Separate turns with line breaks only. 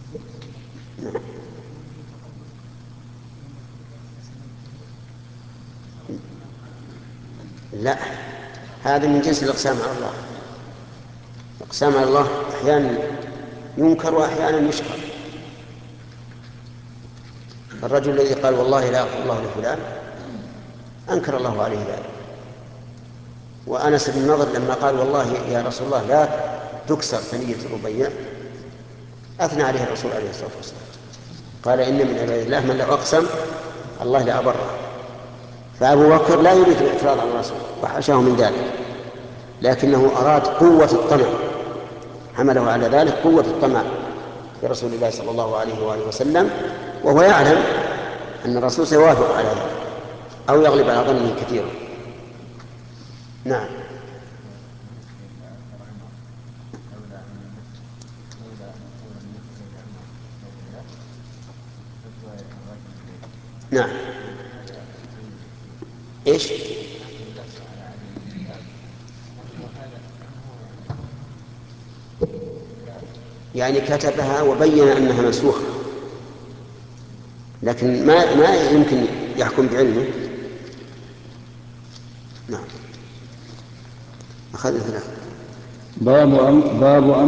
لا، هذا من جنس الإقسام على الله. الإقسام على الله أحيانا ينكر وأحيانا يشكر. الرجل الذي قال والله لا يغفر الله لفلان أنكر الله عليه ذلك. وأنس بن النضر لما قال والله يا رسول الله لا تكسر ثنية الربيع أثنى عليه الرسول عليه الصلاة والسلام، قال إن من عباد الله من لو أقسم الله لأبره. فأبو بكر لا يريد الاعتراض على الرسول وحاشاه من ذلك، لكنه أراد قوة الطمع، حمله على ذلك قوة الطمع برسول الله صلى الله عليه وآله وسلم، وهو يعلم أن الرسول سيوافق على ذلك أو يغلب على ظنه كثيرا. نعم. نعم. إيش؟ يعني كتبها وبين أنها منسوخة، لكن ما يمكن يحكم بعلمه. نعم. أخذ ثلاثة.
باب